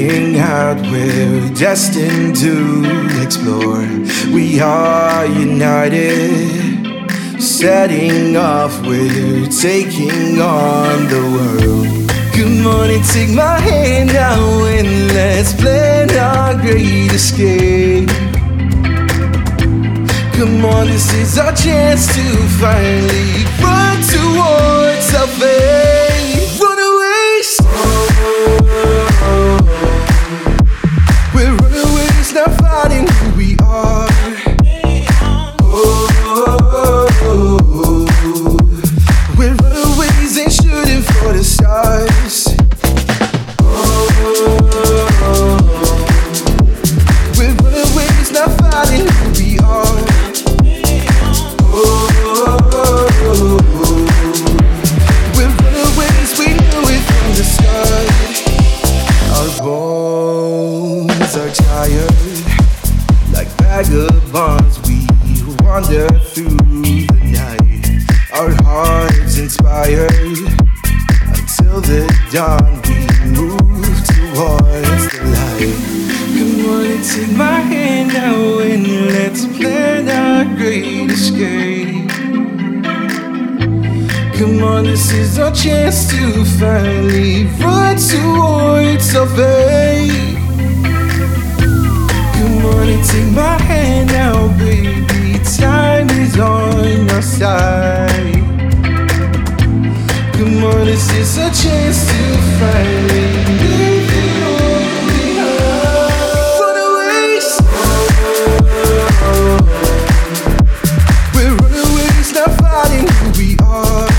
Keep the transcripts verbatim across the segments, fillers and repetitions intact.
Setting out, we're destined to explore. We are united. Setting off, we're taking on the world. Come on and take my hand now and let's plan our great escape. Come on, this is our chance to finally run towards our fate. Runaways! We're runaways, not fighting who we are. We're runaways, ain't shooting for the stars. We're runaways, not fighting who we are. We're runaways, we knew it from the start. Our bones are tired, like vagabonds we wander through the night. Our hearts inspired, until the dawn we move towards the light. Come on and take my hand now and let's plan our great escape. Come on, this is our chance to finally run towards our fate. Come on and take my hand now, baby, time is on your side. Come on, this is our chance to finally leave it all behind. Runaways! We're runaways, not fighting who we are.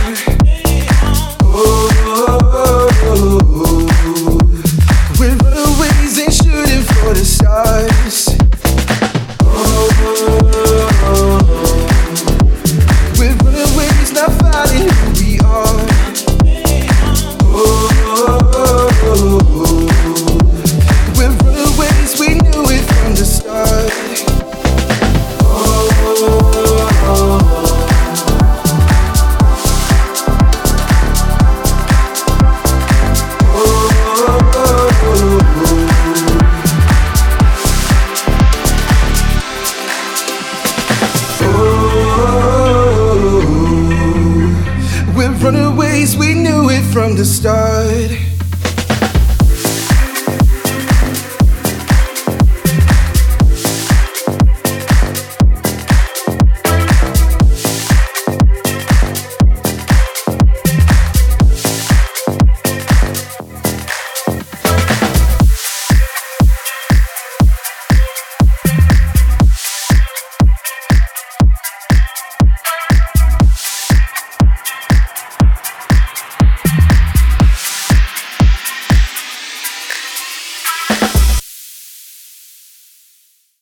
We're runaways, ain't shooting for the stars. We're runaways, not fighting who we are. We're runaways, we knew it from the start. We're runaways, we knew it from the start.